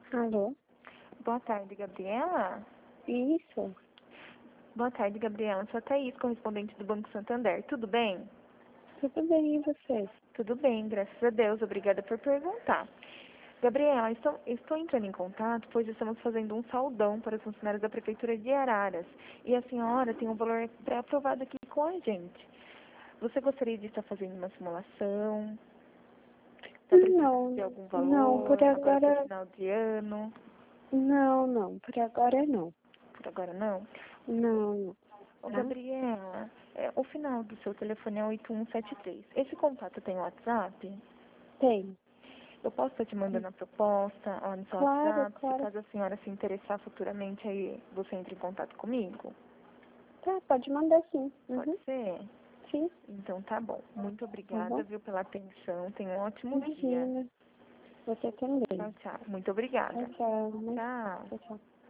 Alô? Boa tarde, Gabriela. Isso. Boa tarde, Gabriela. Sou a Thaís, correspondente do Banco Santander. Tudo bem? Tudo bem, e você? Tudo bem, graças a Deus. Obrigada por perguntar. Gabriela, estou entrando em contato, pois estamos fazendo um saldão para os funcionários da Prefeitura de Araras. E a senhora tem um valor pré-aprovado aqui com a gente. Você gostaria de estar fazendo uma simulação? Está precisando de Não, algum não, por valor agora para o agora, final de ano? não, por agora não. Por agora não? Não, Ô, tá? Gabriela, o final do seu telefone é 8173. Esse contato tem WhatsApp? Tem. Eu posso estar te mandando a proposta lá no seu Claro, WhatsApp, se claro. caso a senhora se interessar futuramente, aí você entre em contato comigo? Tá, pode mandar sim. Pode Uhum. ser? Sim, Então tá bom. Muito tá obrigada, bom? viu, pela atenção. Tenha um ótimo dia. Imagina. Você também. Tchau, tchau. Muito obrigada. Tchau, tchau. Tchau. Tchau, tchau.